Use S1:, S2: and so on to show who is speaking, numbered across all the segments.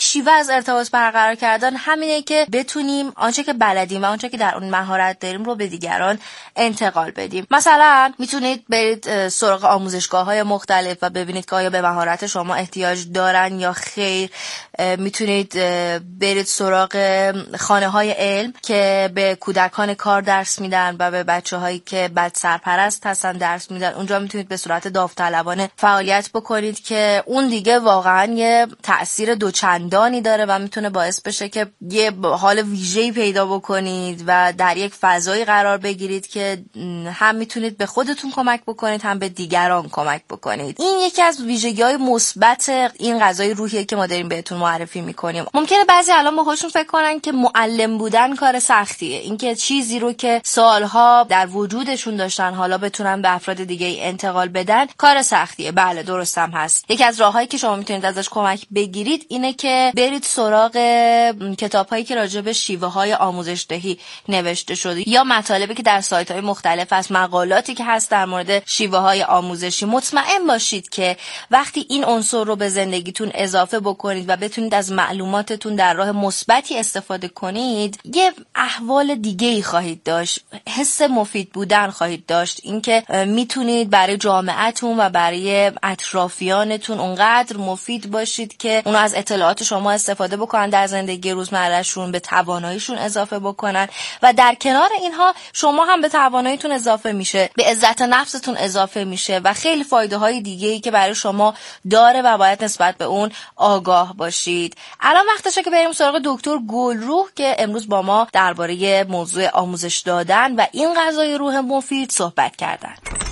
S1: شیوه از ارتباط برقرار کردن همینه که بتونیم آنچه که بلدیم و آنچه که در اون مهارت داریم رو به دیگران انتقال بدیم. مثلا میتونید برید سراغ آموزشگاه‌های مختلف و ببینید که آیا به مهارت شما احتیاج دارن یا خیر. میتونید برید سراغ خانه‌های علم که به کودکان کار درس میدن و به بچه‌هایی که بد سرپرست هستن درس میدن. اونجا میتونید به صورت داوطلبانه فعالیت بکنید که اون دیگه واقعا یه تأثیر دوچندانی داره و میتونه باعث بشه که یه حال ویژه‌ای پیدا بکنید و در یک فضایی قرار بگیرید که هم میتونید به خودتون کمک بکنید هم به دیگران کمک بکنید. این یکی از ویژگی‌های مثبت این غذای روحیه که ما داریم بهتون معرفی میکنیم. ممکنه بعضی الان باهاشون فکر کنن که معلم بودن کار سختیه، اینکه چیزی رو که سالها در وجودشون داشتن حالا بتونن به افراد دیگه انتقال بدن کار سختیه. بله درست هم هست. یکی از راههایی که شما میتونید ازش کمک بگیرید اینه که برید سراغ کتاب‌هایی که راجع به شیوه‌های آموزش‌دهی نوشته شده یا مطالبی که در سایت‌های مختلف هست، مقالاتی که هست در مورد شیوه‌های آموزشی. مطمئن باشید که وقتی این عنصر رو به زندگیتون اضافه بکنید و بتونید از معلوماتتون در راه مثبتی استفاده کنید، یه احوال دیگه‌ای خواهید داشت، حس مفید بودن خواهید داشت، اینکه میتونید برای جامعه‌تون و برای اطرافیانتون اونقدر مفید باشید که اونا از اطلاعات شما استفاده بکنن در زندگی روزمرهشون، به تواناییشون اضافه بکنن و در کنار اینها شما هم به تواناییتون اضافه میشه، به عزت نفستون اضافه میشه و خیلی فایده های دیگه‌ای که برای شما داره و باید نسبت به اون آگاه باشید. الان وقتشه که بریم سراغ دکتر گلروح که امروز با ما درباره موضوع آموزش دادن و این غذای روح مفید صحبت کردن.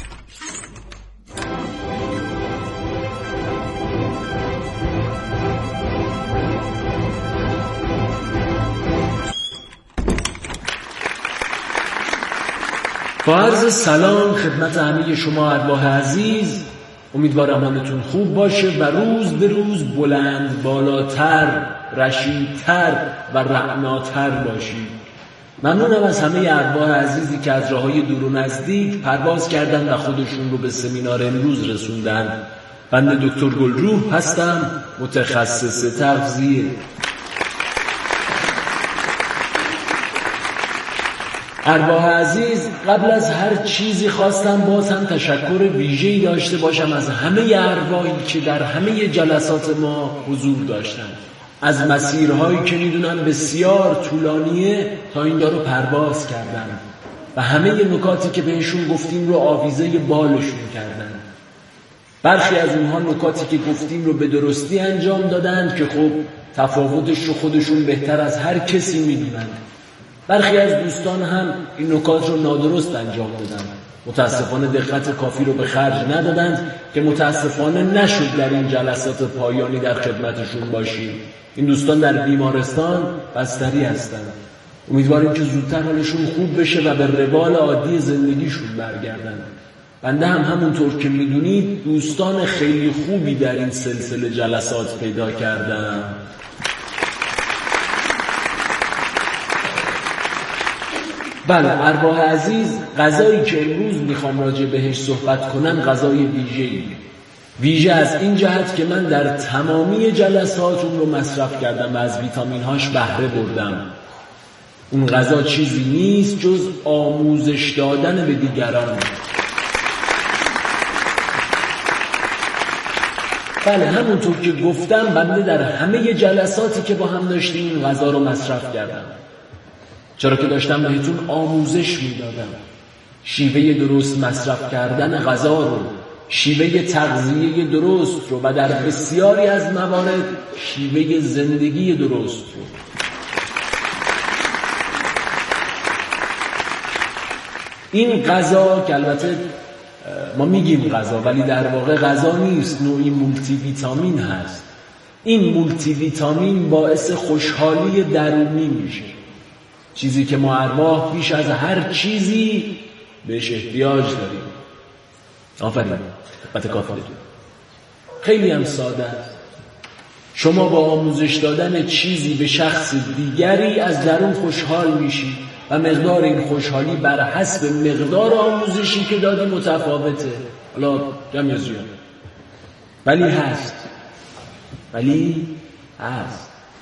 S2: با عرض سلام خدمت همه شما ارواح عزیز، امیدوارم حالتون خوب باشه و روز به روز بلند بالاتر، رشیدتر و رعناتر باشید. ممنونم از همه ارواح عزیزی که از راههای دور و نزدیک پرواز کردن و خودشون رو به سمینار امروز رسوندن. بنده دکتر گلروح هستم، متخصص تغذیه. ارواح عزیز، قبل از هر چیزی خواستم باز هم تشکر ویژه‌ای داشته باشم از همه ارواحی که در همه جلسات ما حضور داشتن، از مسیرهایی که میدونم بسیار طولانیه تا اینجا رو پرواز کردن و همه نکاتی که بهشون گفتیم رو آویزه بالشون کردن. برخی از اونها نکاتی که گفتیم رو به درستی انجام دادن که خب تفاوتش رو خودشون بهتر از هر کسی میدونن. برخی از دوستان هم این نکات رو نادرست انجام دادن، متاسفانه دقت کافی رو به خرج ندادند که متاسفانه نشد در این جلسات پایانی در خدمتشون باشیم. این دوستان در بیمارستان بستری هستند. امیدواریم که زودتر حالشون خوب بشه و به روال عادی زندگیشون برگردن. بنده هم همونطور که میدونید دوستان خیلی خوبی در این سلسله جلسات پیدا کردم. بله ارواح عزیز، غذایی که امروز میخوام راجع بهش صحبت کنم غذای ویژه‌ای. ویژه از این جهت که من در تمامی جلسات اون رو مصرف کردم و از ویتامین‌هاش بهره بردم. اون غذا چیزی نیست جز آموزش دادن به دیگران. بله همونطور که گفتم بنده در همه جلساتی که با هم داشتیم این غذا رو مصرف کردم، چرا که داشتم بهتون آموزش میدادم شیوه درست مصرف کردن غذا رو، شیوه تغذیه درست رو و در بسیاری از موارد شیوه زندگی درست رو. این غذا که البته ما میگیم غذا ولی در واقع غذا نیست، نوعی مولتی ویتامین هست. این مولتی ویتامین باعث خوشحالی درونی میشه، چیزی که ما ارواح بیش از هر چیزی بهش احتیاج داریم. آفرین، خدمت کافرتون. خیلی هم ساده است. شما با آموزش دادن چیزی به شخص دیگری از درون خوشحال میشی و مقدار این خوشحالی بر حسب مقدار آموزشی که دادی متفاوته. حالا کم یا زیاد ولی هست.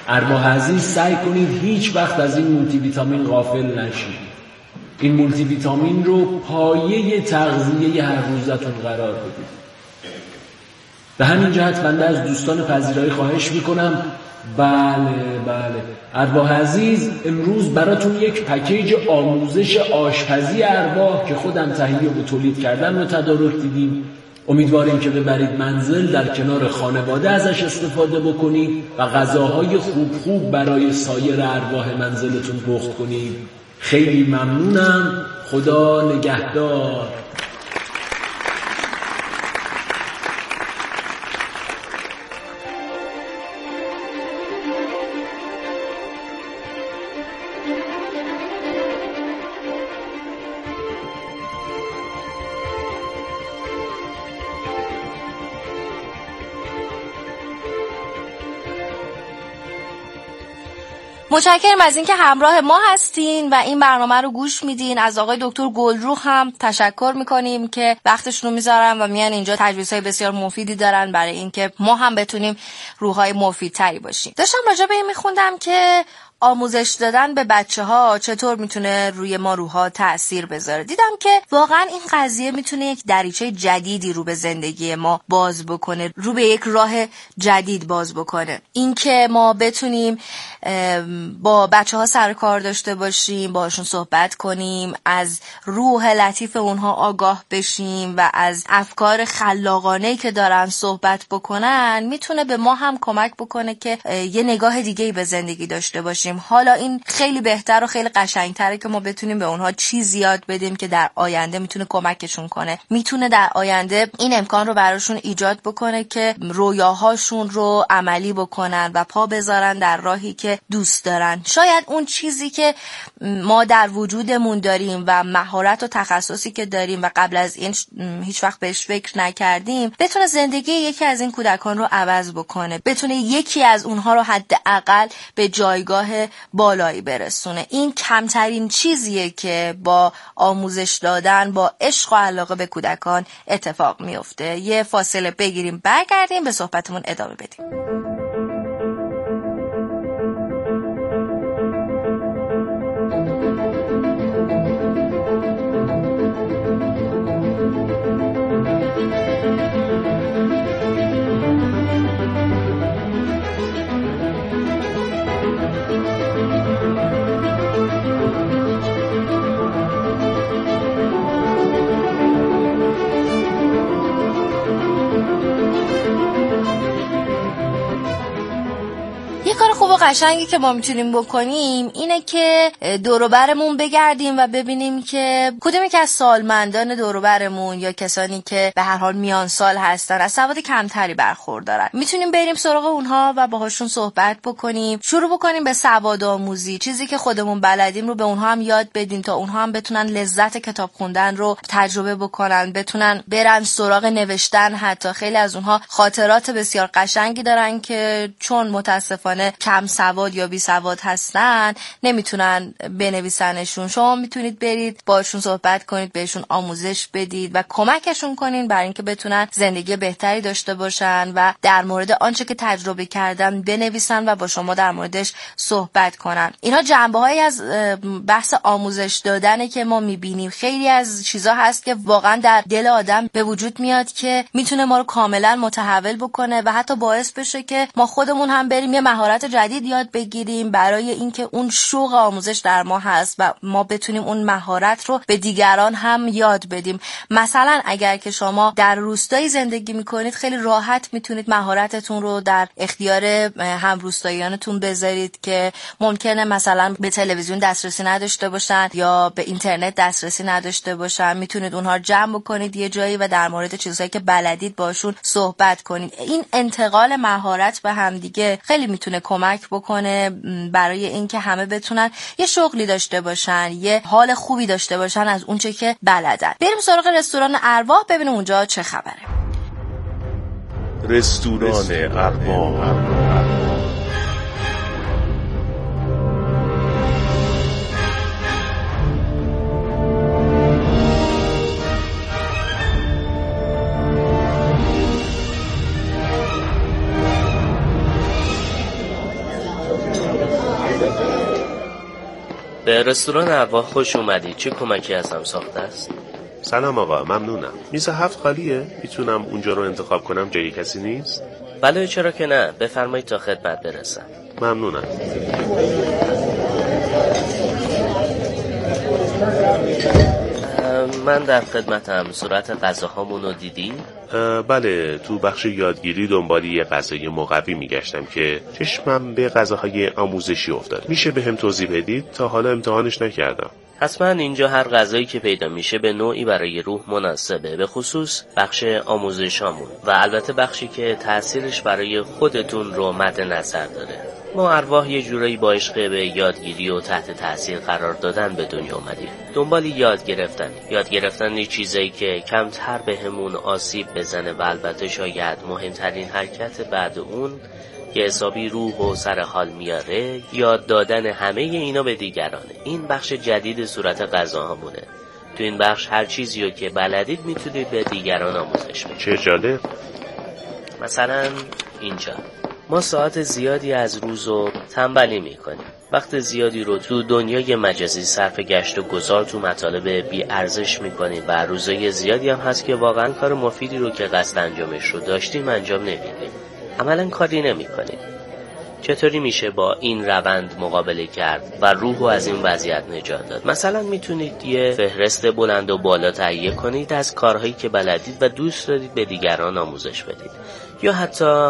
S2: ارواح عزیز سعی کنید هیچ وقت از این مولتی ویتامین غافل نشید. این مولتی ویتامین رو پایه تغذیه هر روزتون قرار بدید. به همین جهت بنده از دوستان پذیرایی خواهش میکنم بله ارواح عزیز امروز براتون یک پکیج آموزش آشپزی ارواح که خودم تهیه و تولید کردم رو تدارک دیدیم. امیدواریم که ببرید منزل، در کنار خانواده ازش استفاده بکنید و غذاهای خوب برای سایر ارواح منزلتون پخت کنید. خیلی ممنونم. خدا نگهدار.
S1: متشکرم از اینکه همراه ما هستین و این برنامه رو گوش میدین. از آقای دکتر گلرو هم تشکر میکنیم که وقتشون رو میذارن و میان اینجا. تجویزهای بسیار مفیدی دارن برای اینکه ما هم بتونیم روح‌های مفیدتری باشیم. داشتم راجع به این میخوندم که آموزش دادن به بچه‌ها چطور میتونه روی ما روح‌ها تأثیر بذاره. دیدم که واقعا این قضیه میتونه یک دریچه جدیدی رو به زندگی ما باز بکنه، رو به یک راه جدید باز بکنه. این که ما بتونیم با بچه‌ها سر کار داشته باشیم، باهاشون صحبت کنیم، از روح لطیف اونها آگاه بشیم و از افکار خلاقانه‌ای که دارن صحبت بکنن، میتونه به ما هم کمک بکنه که یه نگاه دیگه‌ای به زندگی داشته باشیم. حالا این خیلی بهتر و خیلی قشنگتره که ما بتونیم به اونها چیزی یاد بدیم که در آینده میتونه کمکشون کنه، میتونه در آینده این امکان رو براشون ایجاد بکنه که رویاهاشون رو عملی بکنن و پا بذارن در راهی که دوست دارن. شاید اون چیزی که ما در وجودمون داریم و مهارت و تخصصی که داریم و قبل از این هیچ وقت بهش فکر نکردیم، بتونه زندگی یکی از این کودکان رو عوض بکنه، بتونه یکی از اونها رو حداقل به جایگاه بالایی برسونه. این کمترین چیزیه که با آموزش دادن، با عشق و علاقه به کودکان اتفاق میفته. یه فاصله بگیریم، برگردیم به صحبتمون ادامه بدیم. کار خوب و قشنگی که ما میتونیم بکنیم اینه که دور و برمون بگردیم و ببینیم که کدومی که از سالمندان دور و برمون یا کسانی که به هر حال میان سال هستن از سواد کمتری برخوردارن. میتونیم بریم سراغ اونها و باهاشون صحبت بکنیم، شروع بکنیم به سواد آموزی. چیزی که خودمون بلدیم رو به اونها هم یاد بدیم تا اونها هم بتونن لذت کتاب خوندن رو تجربه بکنن، بتونن برن سراغ نوشتن. حتی خیلی از اونها خاطرات بسیار قشنگی دارن که چون متاسفانه کم سواد یا بی سواد هستن نمیتونن بنویسنشون. شما میتونید برید باشون صحبت کنید، بهشون آموزش بدید و کمکشون کنین برای اینکه بتونن زندگی بهتری داشته باشن و در مورد آنچه که تجربه کردن بنویسن و با شما در موردش صحبت کنن. اینا جنبه‌هایی از بحث آموزش دادنه که ما میبینیم. خیلی از چیزا هست که واقعا در دل آدم به وجود میاد که میتونه ما رو کاملا متحول بکنه و حتی باعث بشه که ما خودمون هم بریم یه مهارت جدید یاد بگیریم برای اینکه اون شوق آموزش در ما هست و ما بتونیم اون مهارت رو به دیگران هم یاد بدیم. مثلا اگر که شما در روستایی زندگی میکنید، خیلی راحت میتونید مهارتتون رو در اختیار هم روستاییانتون بذارید که ممکنه مثلا به تلویزیون دسترسی نداشته باشن یا به اینترنت دسترسی نداشته باشن. میتونید اونها رو جمع بکنید یه جایی و در مورد چیزهایی که بلدید باشون صحبت کنید. این انتقال مهارت به هم دیگه خیلی میتونه کمک بکنه برای اینکه همه بتونن یه شغلی داشته باشن، یه حال خوبی داشته باشن از اونچه که بلدن. بریم سراغ رستوران ارواح ببینیم اونجا چه خبره.
S3: رستوران ارواح.
S4: به رستوران ارواح خوش اومدید. چه کمکی ازم ساخته است؟
S3: سلام آقا، ممنونم. میز 7 خالیه؟ میتونم اونجا رو انتخاب کنم؟ جایی کسی نیست؟
S4: بله چرا که نه، بفرمایید تا خدمت برسم.
S3: ممنونم.
S4: من در خدمتم. صورت غذاهامون رو دیدی؟
S3: بله، تو بخش یادگیری دنبال یه غذای مقوی میگشتم که چشمم به غذاهای آموزشی افتاد. میشه بهم توضیح بدید؟ تا حالا امتحانش نکردم.
S4: حتما اینجا هر غذایی که پیدا میشه به نوعی برای روح مناسبه، به خصوص بخش آموزشامون و البته بخشی که تأثیرش برای خودتون رو مد نظر داره. ما ارواح یه جورایی با عشق به یادگیری و تحت تأثیر قرار دادن به دنیا اومدیم. دنبال یاد گرفتن چیزایی که کمتر بهمون آسیب بزنه و البته شاید مهمترین حرکت بعد اون که حسابی روح و سر حال میاره، یاد دادن همه اینا به دیگرانه. این بخش جدید صورت غذاهامونه. تو این بخش هر چیزیو که بلدید میتونید به دیگران آموزش بدید.
S3: چه جالب.
S4: مثلا اینجا ما ساعت زیادی از روزو تنبلی میکنیم. وقت زیادی رو تو دنیای مجازی صرف گشت و گذار تو مطالب بی ارزش میکنیم و روزای زیادی هم هست که واقعا کار مفیدی رو که قصد انجامش رو داشتیم انجام نمیدیم. عملا کاری نمیکنیم. چطوری میشه با این روند مقابله کرد و روح رو از این وضعیت نجات داد؟ مثلا میتونید یه فهرست بلند و بالا تهیه کنید از کارهایی که بلدید و دوست دارید به دیگران آموزش بدید. یا حتی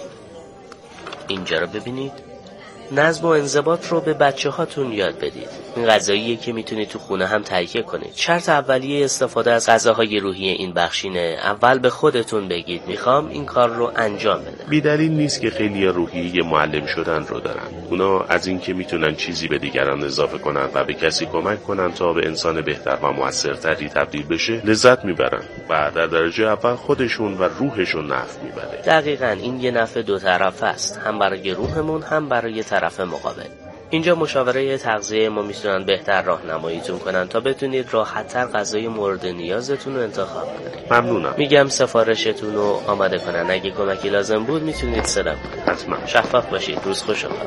S4: اینجا رو ببینید، نظم و انضباط رو به بچه هاتون یاد بدید. این غذاییه که میتونید تو خونه هم تهیه کنید. شرط اولیه استفاده از غذاهای روحی این بخشینه اول به خودتون بگید میخوام این کار رو انجام بدم.
S3: بی دلیل نیست که خیلی روحی معلم شدن رو دارن. اونا از این که میتونن چیزی به دیگران اضافه کنن و به کسی کمک کنن تا به انسان بهتر و موثرتری تبدیل بشه لذت میبرن و در درجه اول خودشون و روحشون نفع میبره.
S4: دقیقاً این یه نفع دو طرف است، هم برای روحمون هم برای طرف مقابل. اینجا مشاوره تغذیه ما میتونن بهتر راهنماییتون کنن تا بتونید راحت‌تر غذای مورد نیازتون رو انتخاب کنید.
S3: ممنونم.
S4: میگم سفارشتون رو آماده کنن. اگه کمکی لازم بود میتونید صدا کنید.
S3: حتما.
S4: شفاف باشید. روز خوش آقا.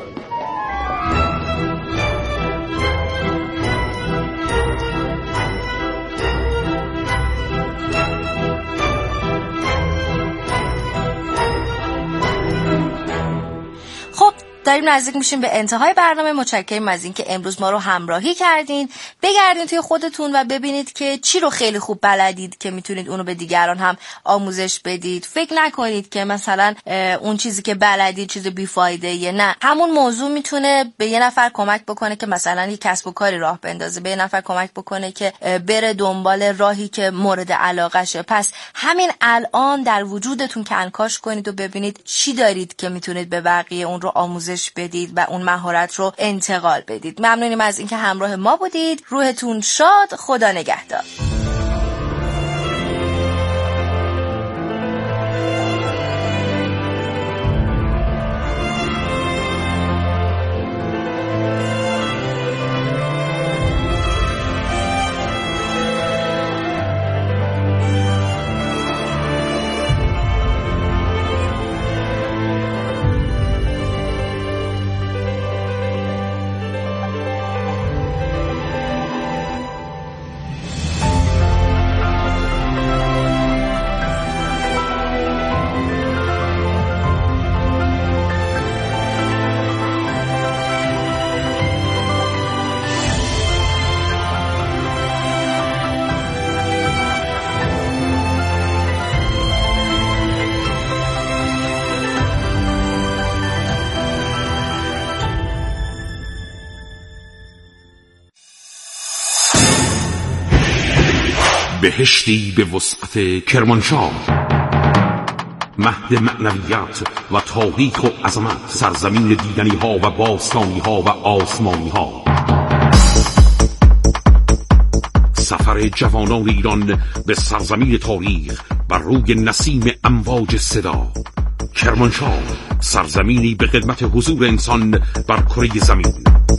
S1: داریم نزدیک میشیم به انتهای برنامه. متشکرم از این که امروز ما رو همراهی کردین. بگردین توی خودتون و ببینید که چی رو خیلی خوب بلدید که میتونید اونو به دیگران هم آموزش بدید. فکر نکنید که مثلا اون چیزی که بلدید چیز بیفایده. نه، همون موضوع میتونه به یه نفر کمک بکنه که مثلا یک کسب و کاری راه بندازه، به یه نفر کمک بکنه که بره دنبال راهی که مورد علاقشه. پس همین الان در وجودتون کنکاش کنید و ببینید چی دارید که میتونید به بقیه اون رو آموزش بدید و اون مهارت رو انتقال بدید. ممنونیم از اینکه همراه ما بودید. روحتون شاد. خدا نگهدار.
S5: بهشتی به وسعت کرمانشاه، مهد معنویت و تاریخ و عظمت، سرزمین دیدنی ها و باستانی ها و آسمانی ها. سفر جوانان ایران به سرزمین تاریخ بر روی نسیم امواج صدا. کرمانشاه، سرزمینی به خدمت حضور انسان بر کره زمین.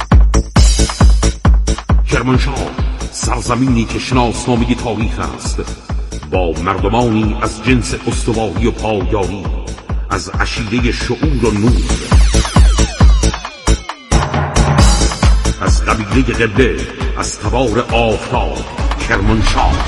S5: کرمانشاه، سرزمینی که شناسنامه تاریخ است، با مردمانی از جنس استواری و پایداری، از عشیره شعور و نور، از قبیله قبله از تبار آفتاب کرمانشاه.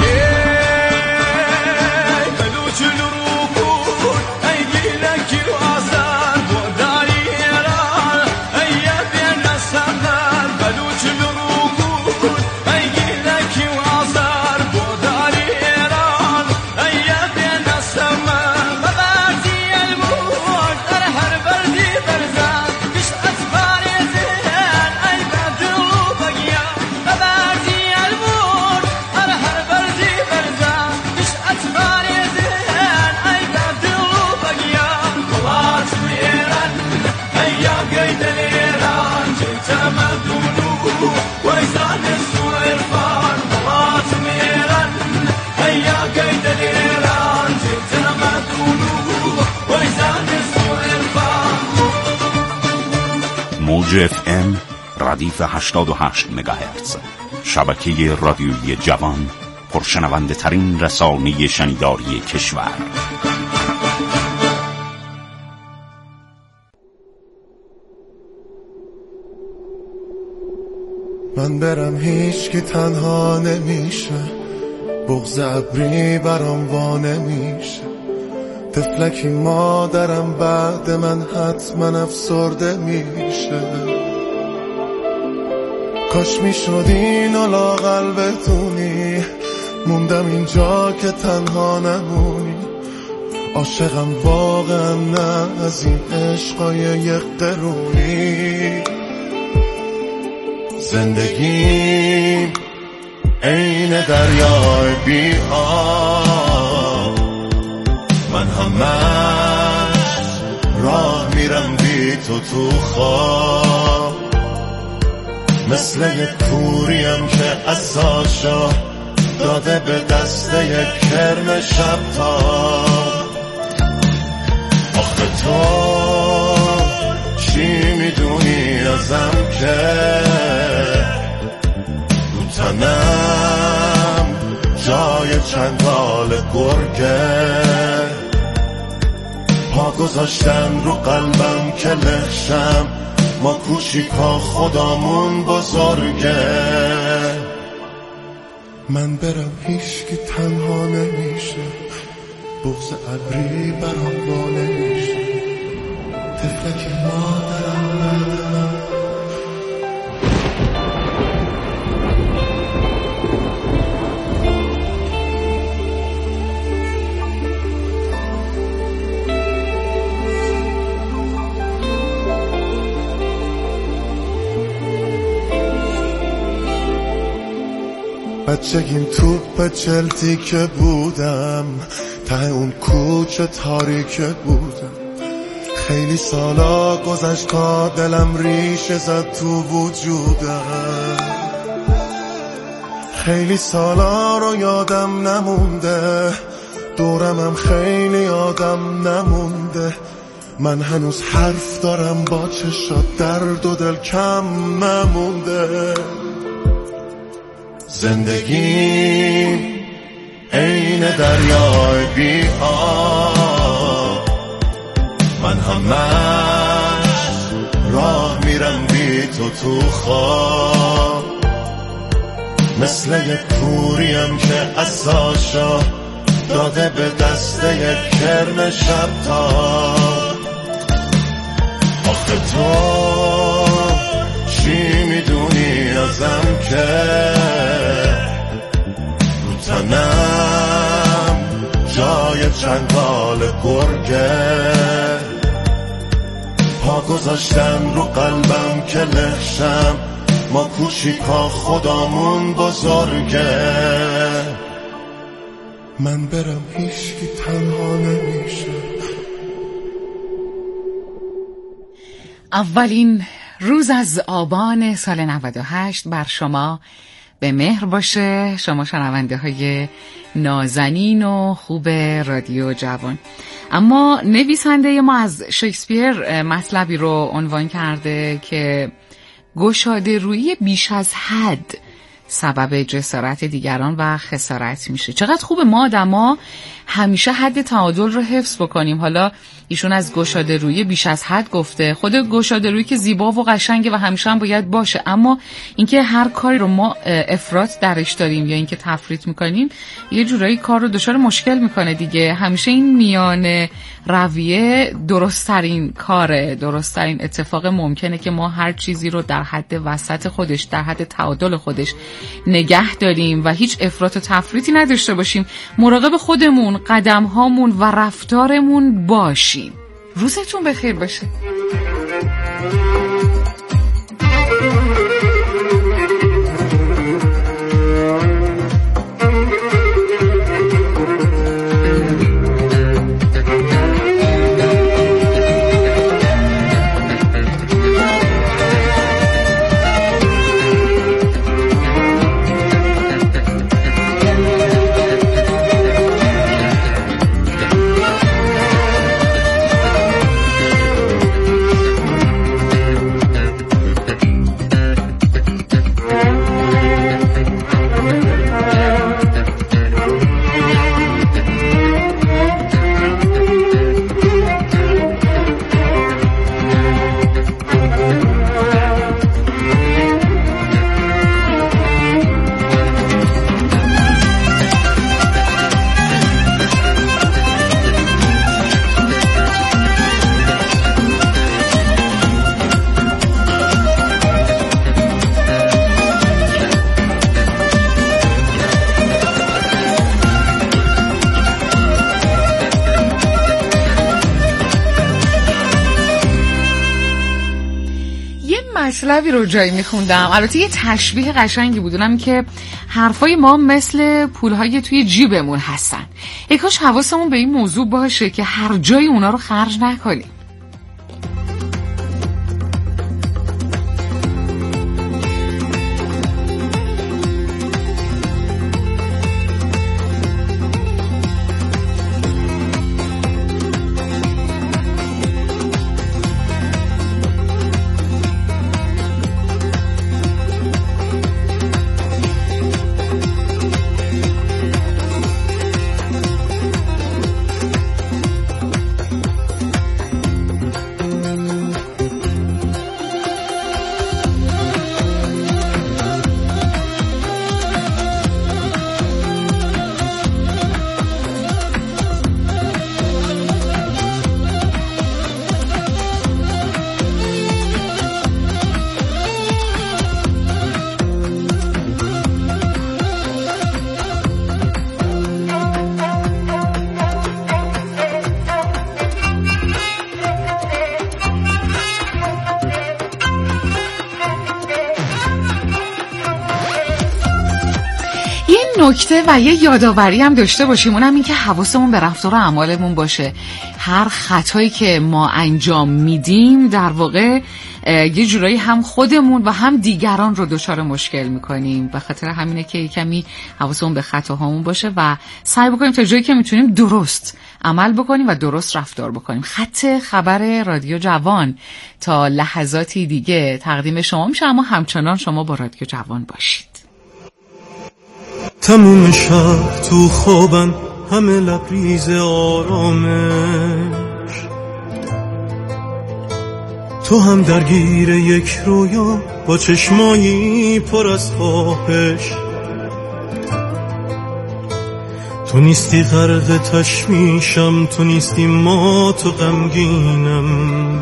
S5: موج FM ردیف 88 مگاهرتز، شبکه رادیویی جوان، پرشنونده ترین رسانه شنیداری کشور.
S6: من برم هیچ که تنها نمیشه، بغض ابری برام وا نمیشه، طفلکی مادرم بعد من حتما افسرده میشه. کاش میشد اینو لااقل بدونی، موندم اینجا که تنها نمونی. عاشقم واقعا نه از این عشقای یک قرونی. زندگیم عین دریای بی آب، من همش راه میرم بی تو خواب. مثل یک کوریم که عصاشو داده به دست یک کرم شب تاب. آخه تو چی میدونی ازم که رو تنم جای چنگال گرگه، پا گذاشتن رو قلبم که لخشم، ما کوچیکا خدامون بزرگه. من برم هیچ که تنها نمیشه، بغض ابری برام وا نمیشه، طفلک مادرم بچگیم توپ چلتی که بودم، ته اون کوچه تاریک بودم. خیلی سالا گذشت تا دلم ریشه زد تو وجودم. خیلی سالا رو یادم نمونده، دورمم خیلی آدم نمونده. من هنوز حرف دارم با چشات، درد و دل کم نمونده. زندگیم عین دریای بی آب، من همش راه میرم بی تو خواب. مثل یک کوریم که عصاشو داده به دست یک کرم شب تاب. آخه تو چی میدونی ازم که رو تنم جای چنگال گرگه، پا گذاشتن رو قلبم که لخشم، ما کوچیکا خدامون بزرگه. من برم هیچ که تنها نمیشه.
S7: اولین روز از آبان سال 98 بر شما به مهر باشه، شما شنونده های نازنین و خوب رادیو جوان. اما نویسنده ما از شکسپیر مطلبی رو عنوان کرده که گشاده روی بیش از حد سبب جسارت دیگران و خسارت میشه. چقدر خوب ما آدما همیشه حد تعادل رو حفظ بکنیم. حالا ایشون از گشاده روی بیش از حد گفته. خود گشاده روی که زیبا و قشنگه و همیشه هم باید باشه، اما اینکه هر کاری رو ما افراط درش داریم یا اینکه تفریط میکنیم یه جورایی کار رو دچار مشکل میکنه دیگه. همیشه این میان رویه درست‌ترین کاره، درست‌ترین اتفاق ممکنه که ما هر چیزی رو در حد وسط خودش، در حد تعادل خودش نگه داریم و هیچ افراط و تفریطی نداشته باشیم. مراقب خودمون، قدم‌هامون و رفتارمون باشیم. روزتون بخیر باشه. مطلبی رو جایی میخوندم، البته یه تشبیه قشنگی بود، اونم که حرفای ما مثل پولهای توی جیبمون هستن. کاش حواسمون به این موضوع باشه که هر جای اونا رو خرج نکنیم. نکته و یه یادآوری هم داشته باشیم، اونم این که حواسمون به رفتار و اعمالمون باشه. هر خطایی که ما انجام میدیم در واقع یه جورایی هم خودمون و هم دیگران رو دچار مشکل میکنیم. به خاطر همینه که کمی حواسمون به خطاهامون باشه و سعی بکنیم تا جایی که میتونیم درست عمل بکنیم و درست رفتار بکنیم. خط خبر رادیو جوان تا لحظاتی دیگه تقدیم شما میشه، اما همچنان شما با رادیو جوان باشید.
S8: تموم شب تو خوابم، همه لبریز آرامش، تو هم درگیر یک رویا با چشمایی پر از خواهش. تو نیستی غرق تشویشم، تو نیستی ما تو غمگینم،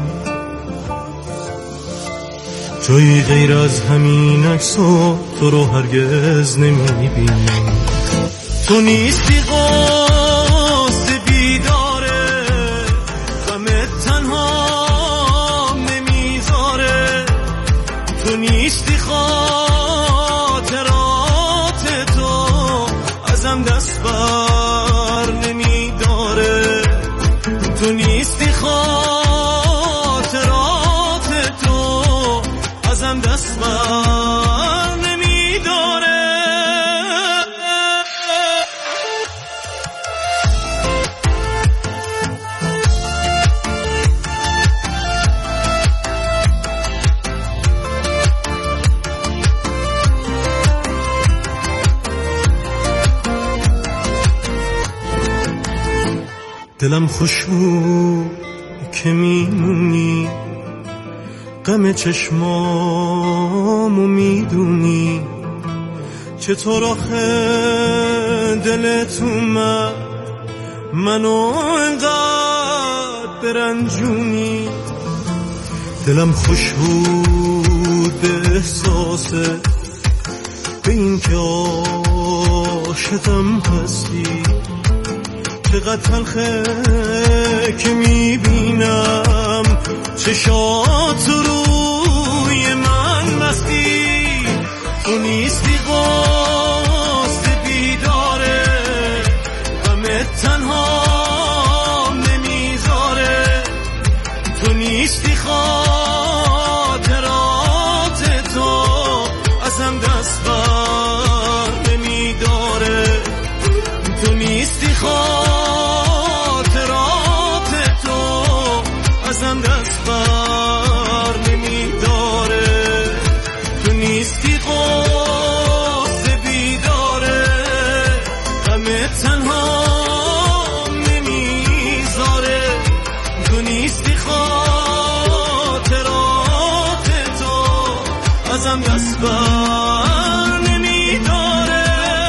S8: جایی غیر از همین عکس‌ها تو رو هرگز نمیبینم. تو نیستی قصد بیداره، غمت تنها نمیذاره، تو نیستی خاطرات تو ازم دست بر نمیداره، تو نیستی خاطرات تو ازم دست بر نمیداره. دلم خوشبو که میمونی، غم چشمامو میدونی، چطور آخه دلت اومد منو انقدر برنجونی. دلم خوش بود به احساسه، به این که عاشقم هستی، چقدر تلخه که میبینم چشات روی من مستی. تو نیستی قصد دیداره، غمت تنها نمیذاره. تو نیستی خاطرات تو ازم دست بر نمیداره. تو نیستی خاطرات تو ازم دست بر نمیداره. تو نیستی قصد بیداره، غمت تنها نمیذاره. تو نیستی خاطرات تو ازم دست بر نمیداره.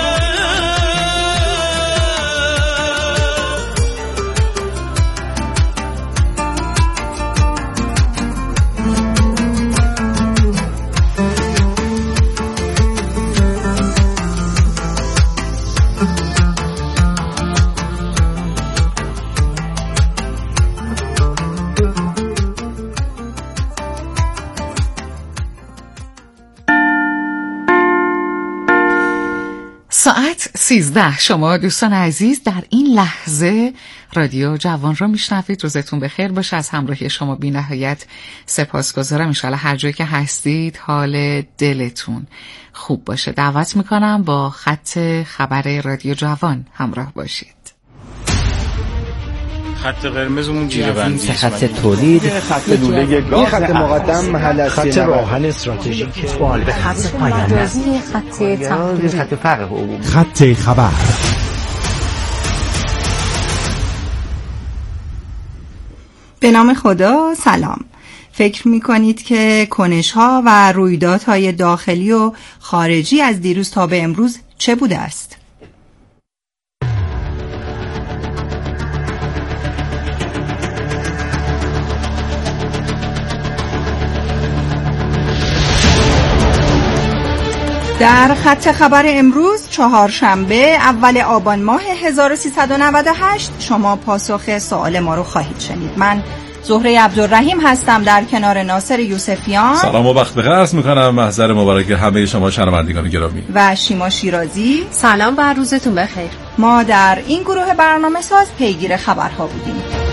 S7: ساعت 13. شما دوستان عزیز در این لحظه رادیو جوان رو میشنوید. روزتون بخیر باشه. از همراهی شما بی نهایت سپاسگزارم. انشالله هر جایی که هستید حال دلتون خوب باشه. دعوت میکنم با خط خبر رادیو جوان همراه باشید.
S9: خط قرمزمون جیره‌بندی،
S10: خط تولید،
S11: خط لوله گاز،
S10: خط مقدم محل اصلی،
S11: خط راهن استراتژیک،
S10: خط پایان، خط تحریر، خط فرع عمومی،
S11: خط خبر.
S12: به نام خدا. سلام. فکر می‌کنید که کنش‌ها و رویدادهای داخلی و خارجی از دیروز تا به امروز چه بوده است؟ در خط خبر امروز چهارشنبه اول آبان ماه 1398 شما پاسخ سوال ما رو خواهید شنید. من زهره عبدالرحیم هستم در کنار ناصر یوسفیان.
S13: سلام و وقت بخیر عرض می‌کنم. محضر مبارک همه شما شنوندگان گرامی.
S12: و شیما شیرازی.
S14: سلام و روزتون بخیر.
S12: ما در این گروه برنامه ساز پیگیر خبرها بودیم.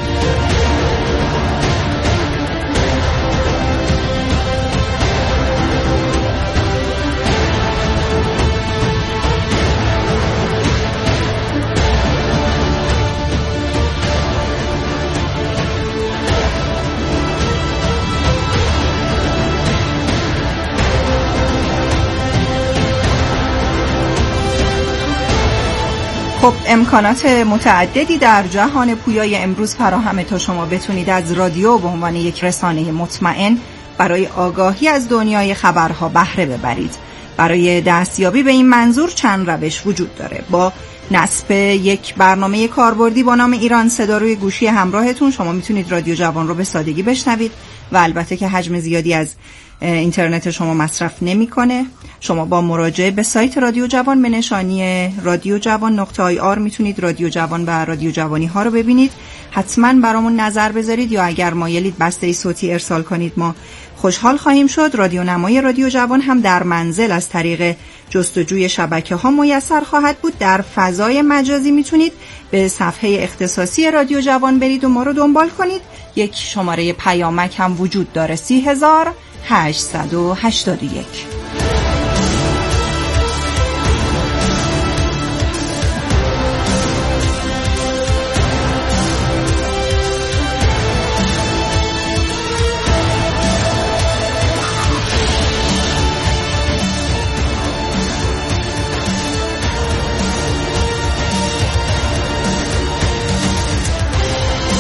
S12: خب امکانات متعددی در جهان پویای امروز فراهمه تا شما بتونید از رادیو به عنوان یک رسانه مطمئن برای آگاهی از دنیای خبرها بهره ببرید. برای دستیابی به این منظور چند روش وجود داره. با نصب یک برنامه کاربردی با نام ایران صدا روی گوشی همراهتون شما میتونید رادیو جوان رو به سادگی بشنوید و البته که حجم زیادی از اینترنت شما مصرف نمیکنه. شما با مراجعه به سایت رادیو جوان به نشانی radiojavan.ir میتونید رادیو جوان و رادیو جوانی ها رو ببینید. حتما برامون نظر بذارید یا اگر مایلید بسته صوتی ارسال کنید ما خوشحال خواهیم شد. رادیو نمای رادیو جوان هم در منزل از طریق جستجوی شبکه‌ها میسر خواهد بود. در فضای مجازی میتونید به صفحه اختصاصی رادیو جوان برید و ما رو دنبال کنید. یک شماره پیامک هم وجود داره 30881.